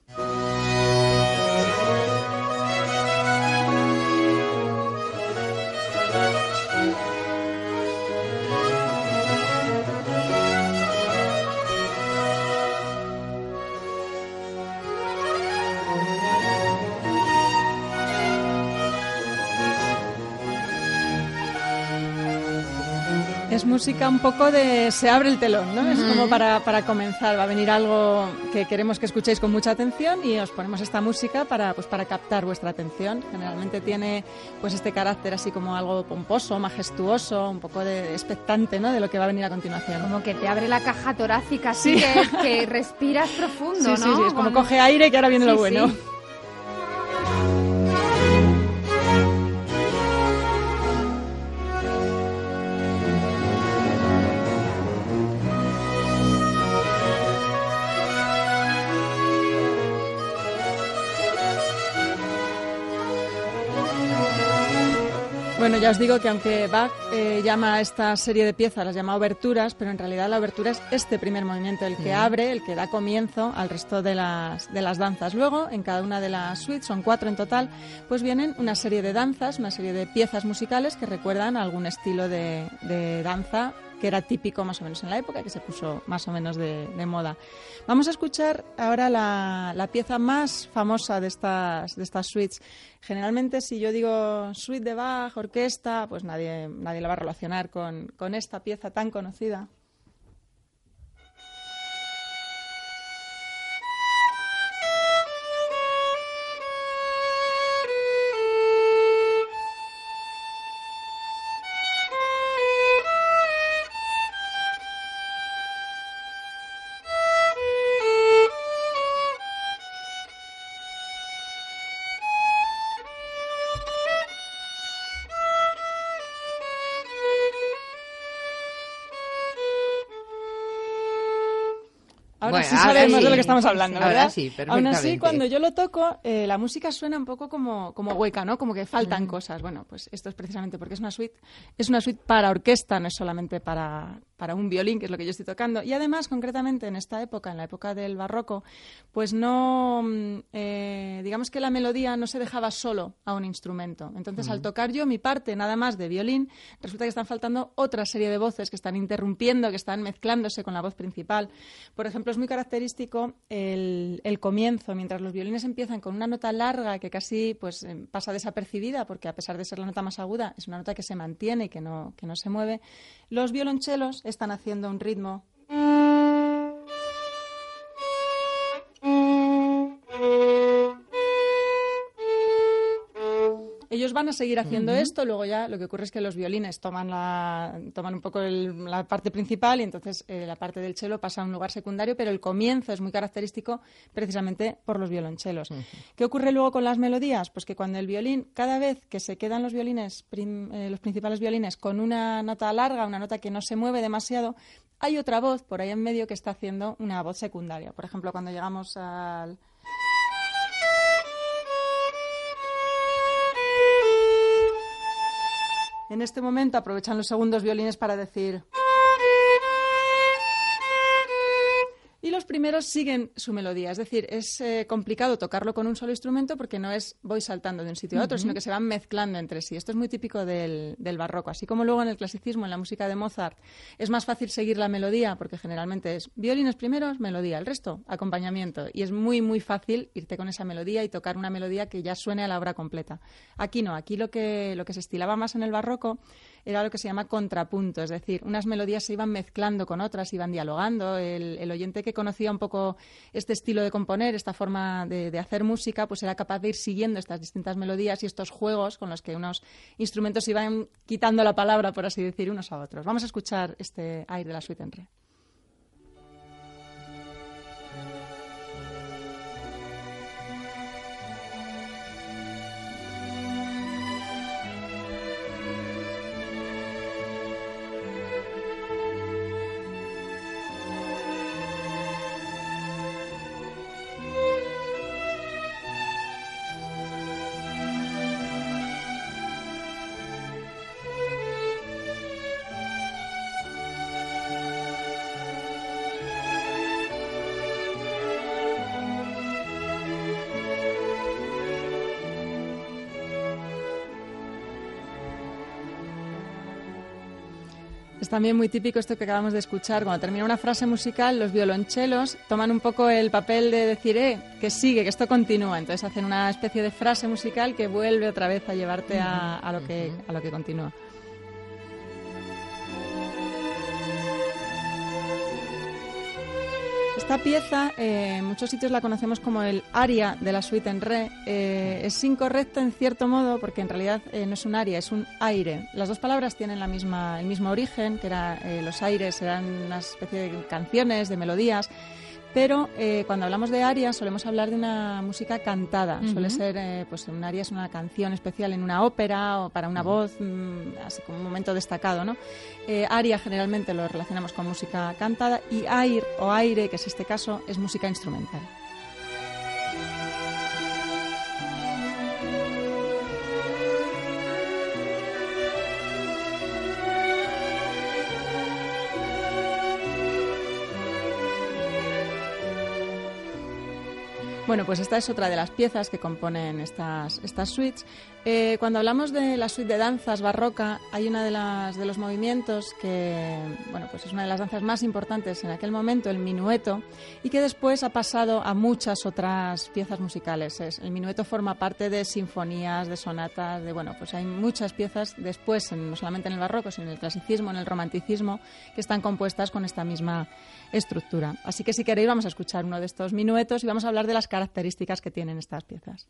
Es música un poco de se abre el telón, ¿no? Es como para comenzar, va a venir algo que queremos que escuchéis con mucha atención y os ponemos esta música para captar vuestra atención. Generalmente tiene pues este carácter así como algo pomposo, majestuoso, un poco de expectante, ¿no? De lo que va a venir a continuación.
Como que te abre la caja torácica, así que respiras profundo,
sí,
¿no?
Sí, es como coge aire que ahora viene lo bueno.
Sí.
Bueno, Bueno, ya os digo que aunque Bach llama a esta serie de piezas, las llama oberturas, pero en realidad la obertura es este primer movimiento, el que abre, el que da comienzo al resto de las danzas. Luego, en cada una de las suites, son 4 en total, pues vienen una serie de danzas, una serie de piezas musicales que recuerdan a algún estilo de danza que era típico más o menos en la época, que se puso más o menos de moda. Vamos a escuchar ahora la pieza más famosa de estas suites. Generalmente, si yo digo suite de Bach, orquesta, pues nadie la va a relacionar con esta pieza tan conocida. Ahora sí sabemos de lo que estamos hablando, ¿verdad?
Ahora sí, perfectamente.
Aún así, cuando yo lo toco, la música suena un poco como hueca, ¿no? Como que faltan cosas. Bueno, pues esto es precisamente porque es una suite para orquesta, no es solamente para un violín, que es lo que yo estoy tocando. Y además, concretamente, en esta época, en la época del barroco, pues no... digamos que la melodía no se dejaba solo a un instrumento. Entonces, al tocar yo mi parte nada más de violín, resulta que están faltando otra serie de voces que están interrumpiendo, que están mezclándose con la voz principal. Por ejemplo, es muy característico el comienzo, mientras los violines empiezan con una nota larga que casi pues pasa desapercibida, porque a pesar de ser la nota más aguda, es una nota que se mantiene y que no se mueve. Los violonchelos están haciendo un ritmo. Ellos van a seguir haciendo esto, luego ya lo que ocurre es que los violines toman un poco la parte principal y entonces la parte del cello pasa a un lugar secundario, pero el comienzo es muy característico precisamente por los violonchelos. ¿Qué ocurre luego con las melodías? Pues que cuando el violín, cada vez que se quedan los violines, los principales violines, con una nota larga, una nota que no se mueve demasiado, hay otra voz por ahí en medio que está haciendo una voz secundaria. Por ejemplo, cuando llegamos al... En este momento aprovechan los segundos violines para decir... Y los primeros siguen su melodía. Es decir, es complicado tocarlo con un solo instrumento porque no es voy saltando de un sitio a otro, sino que se van mezclando entre sí. Esto es muy típico del barroco. Así como luego en el clasicismo, en la música de Mozart, es más fácil seguir la melodía porque generalmente es violines primeros, melodía, el resto, acompañamiento. Y es muy, muy fácil irte con esa melodía y tocar una melodía que ya suene a la obra completa. Aquí no. Aquí lo que se estilaba más en el barroco era lo que se llama contrapunto, es decir, unas melodías se iban mezclando con otras, iban dialogando. El oyente que conocía un poco este estilo de componer, esta forma de hacer música, pues era capaz de ir siguiendo estas distintas melodías y estos juegos con los que unos instrumentos iban quitando la palabra, por así decir, unos a otros. Vamos a escuchar este aire de la suite en re. Es también muy típico esto que acabamos de escuchar. Cuando termina una frase musical, los violonchelos toman un poco el papel de decir, que sigue, que esto continúa. Entonces hacen una especie de frase musical que vuelve otra vez a llevarte a lo que continúa. Esta pieza, en muchos sitios la conocemos como el aria de la suite en re. Es incorrecto en cierto modo porque en realidad no es un aria, es un aire. Las dos palabras tienen el mismo origen, que era los aires, eran una especie de canciones, de melodías. Pero cuando hablamos de aria solemos hablar de una música cantada. Suele ser, pues un aria es una canción especial en una ópera o para una voz, así como un momento destacado, ¿no? Aria generalmente lo relacionamos con música cantada y air o aire, que es este caso, es música instrumental. Bueno, pues esta es otra de las piezas que componen estas suites. Cuando hablamos de la suite de danzas barroca, hay una de los movimientos que, bueno, pues es una de las danzas más importantes en aquel momento, el minueto, y que después ha pasado a muchas otras piezas musicales. El minueto forma parte de sinfonías, de sonatas, bueno, pues hay muchas piezas después, no solamente en el barroco, sino en el clasicismo, en el romanticismo, que están compuestas con esta misma estructura. Así que si queréis vamos a escuchar uno de estos minuetos y vamos a hablar de las características que tienen estas piezas.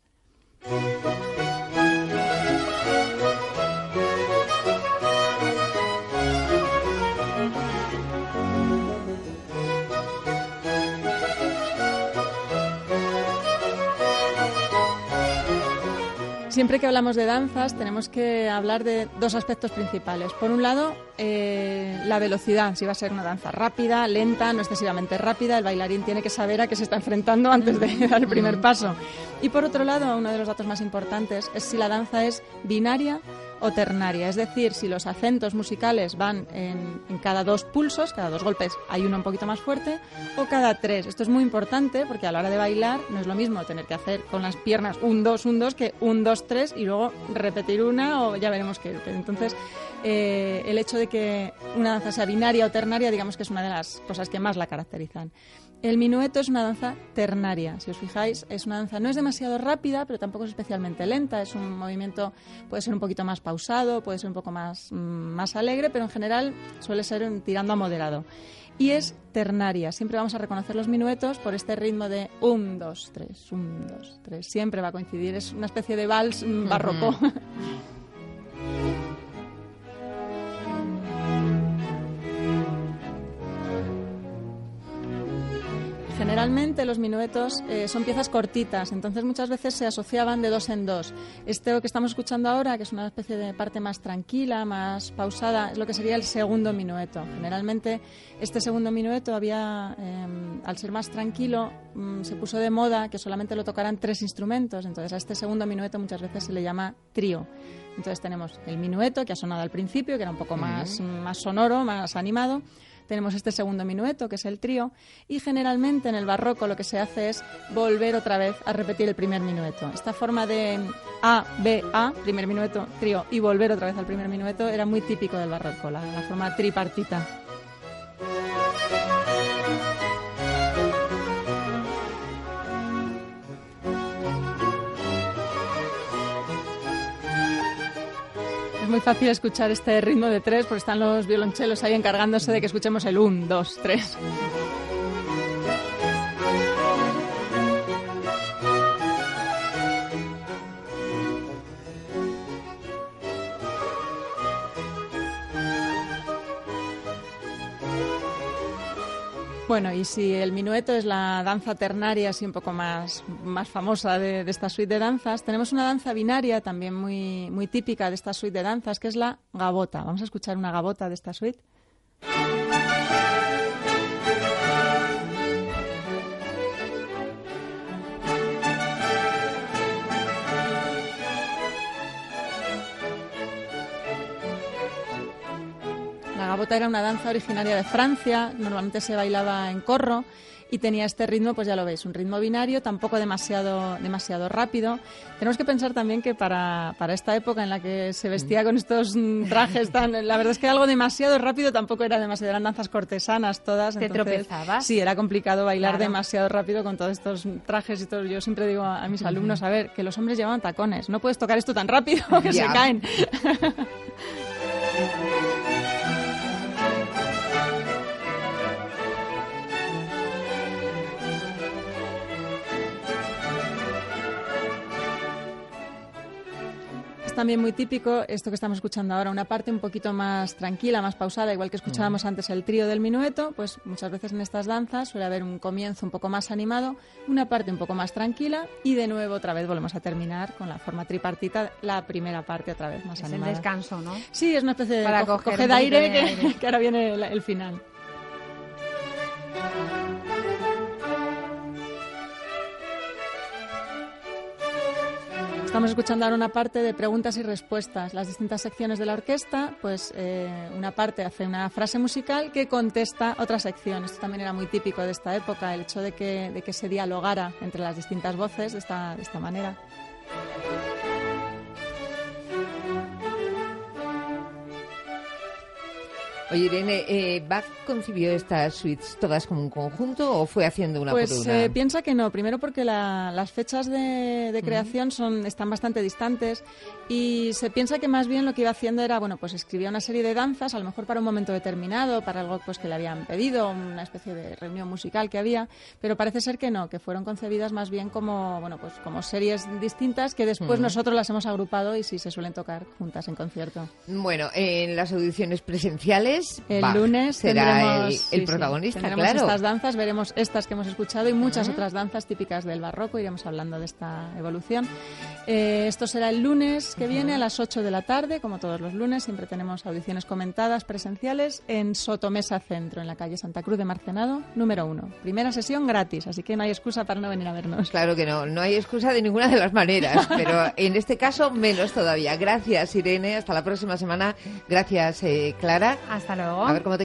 Siempre que hablamos de danzas tenemos que hablar de dos aspectos principales. Por un lado, la velocidad, si va a ser una danza rápida, lenta, no excesivamente rápida. El bailarín tiene que saber a qué se está enfrentando antes de dar el primer paso. Y por otro lado, uno de los datos más importantes es si la danza es binaria o ternaria, es decir, si los acentos musicales van en cada 2 pulsos, cada 2 golpes hay uno un poquito más fuerte, o cada 3. Esto es muy importante porque a la hora de bailar no es lo mismo tener que hacer con las piernas 1, 2, 1, 2 que 1, 2, 3 y luego repetir una o ya veremos qué. Entonces, el hecho de que una danza sea binaria o ternaria, digamos que es una de las cosas que más la caracterizan. El minueto es una danza ternaria, si os fijáis, es una danza, no es demasiado rápida, pero tampoco es especialmente lenta, es un movimiento, puede ser un poquito más pausado, puede ser un poco más alegre, pero en general suele ser tirando a moderado. Y es ternaria, siempre vamos a reconocer los minuetos por este ritmo de 1, 2, 3, 1, 2, 3, siempre va a coincidir, es una especie de vals barroco. Generalmente los minuetos son piezas cortitas, entonces muchas veces se asociaban de 2 en 2. Este que estamos escuchando ahora, que es una especie de parte más tranquila, más pausada, es lo que sería el segundo minueto. Generalmente este segundo minueto había, al ser más tranquilo, se puso de moda que solamente lo tocaran 3 instrumentos, entonces a este segundo minueto muchas veces se le llama trío. Entonces tenemos el minueto, que ha sonado al principio, que era un poco más sonoro, más animado. Tenemos este segundo minueto, que es el trío, y generalmente en el barroco lo que se hace es volver otra vez a repetir el primer minueto. Esta forma de A, B, A, primer minueto, trío, y volver otra vez al primer minuto era muy típico del barroco, la forma tripartita. Muy fácil escuchar este ritmo de 3 porque están los violonchelos ahí encargándose de que escuchemos el 1, 2, 3. Bueno, y si el minueto es la danza ternaria, así un poco más famosa de esta suite de danzas, tenemos una danza binaria también muy típica de esta suite de danzas, que es la gavota. Vamos a escuchar una gavota de esta suite. La gavota era una danza originaria de Francia, normalmente se bailaba en corro y tenía este ritmo, pues ya lo veis, un ritmo binario, tampoco demasiado rápido. Tenemos que pensar también que para esta época en la que se vestía con estos trajes la verdad es que algo demasiado rápido tampoco era demasiado, eran danzas cortesanas todas.
¿Te tropezabas?
Sí, era complicado bailar demasiado rápido con todos estos trajes y todo. Yo siempre digo a mis alumnos, a ver, que los hombres llevaban tacones, no puedes tocar esto tan rápido que se caen. También muy típico esto que estamos escuchando ahora, una parte un poquito más tranquila, más pausada, igual que escuchábamos antes el trío del minueto, pues muchas veces en estas danzas suele haber un comienzo un poco más animado, una parte un poco más tranquila y de nuevo otra vez volvemos a terminar con la forma tripartita, la primera parte otra vez más animada.
Es el descanso, ¿no?
Sí, es una especie de
para
coger aire que ahora viene el final. Estamos escuchando ahora una parte de preguntas y respuestas. Las distintas secciones de la orquesta, pues una parte hace una frase musical que contesta otra sección. Esto también era muy típico de esta época, el hecho de que se dialogara entre las distintas voces de esta manera.
Oye, Irene, ¿Bach concibió estas suites todas como un conjunto o fue haciendo una por una?
Piensa que no. Primero porque las fechas de creación están bastante distantes y se piensa que más bien lo que iba haciendo era, bueno, pues escribía una serie de danzas, a lo mejor para un momento determinado, para algo pues que le habían pedido, una especie de reunión musical que había, pero parece ser que no, que fueron concebidas más bien como, bueno, pues como series distintas que después nosotros las hemos agrupado y sí se suelen tocar juntas en concierto.
Bueno, en las audiciones presenciales
el lunes
será el protagonista,
tendremos
claro.
Estas danzas, veremos estas que hemos escuchado y muchas otras danzas típicas del barroco, iremos hablando de esta evolución. Esto será el lunes que viene a las 8 de la tarde, como todos los lunes, siempre tenemos audiciones comentadas presenciales en Sotomesa Centro, en la calle Santa Cruz de Marcenado, número 1. Primera sesión gratis, así que no hay excusa para no venir a vernos.
Claro que no hay excusa de ninguna de las maneras, pero en este caso menos todavía. Gracias, Irene, hasta la próxima semana. Gracias, Clara.
Hasta luego.
A ver cómo te